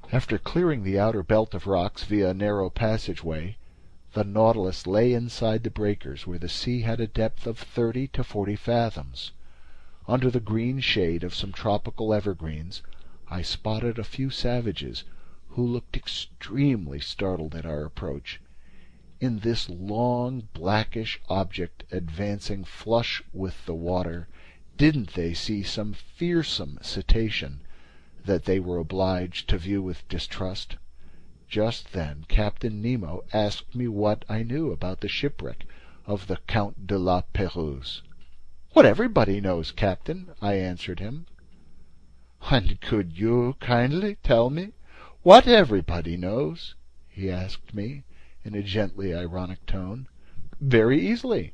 After clearing the outer belt of rocks via a narrow passageway, the Nautilus lay inside the breakers where the sea had a depth of 30 to 40 fathoms. Under the green shade of some tropical evergreens, I spotted a few savages, who looked extremely startled at our approach. In this long, blackish object advancing flush with the water, didn't they see some fearsome cetacean that they were obliged to view with distrust? Just then Captain Nemo asked me what I knew about the shipwreck of the Count de La Pérouse. "What everybody knows, Captain," I answered him. "And could you kindly tell me what everybody knows?" he asked me in a gently ironic tone. "Very easily."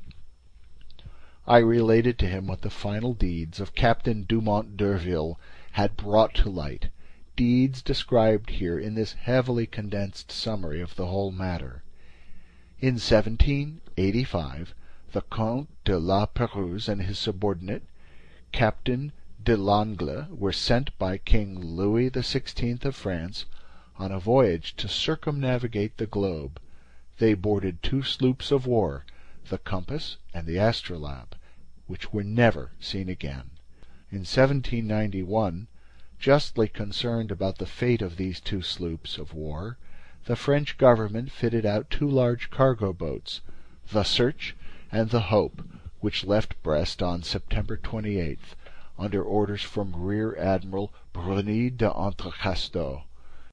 I related to him what the final deeds of Captain Dumont d'Urville had brought to light, deeds described here in this heavily condensed summary of the whole matter. In 1785 the Count de La Pérouse and his subordinate, Captain de Langle, were sent by King Louis XVI of France on a voyage to circumnavigate the globe. They boarded 2 sloops of war, the Compass and the Astrolabe, which were never seen again. In 1791, justly concerned about the fate of these 2 sloops of war, the French government fitted out 2 large cargo boats, the Search and the Hope, which left Brest on September 28th, under orders from Rear Admiral Bruni d'Entrecasteaux.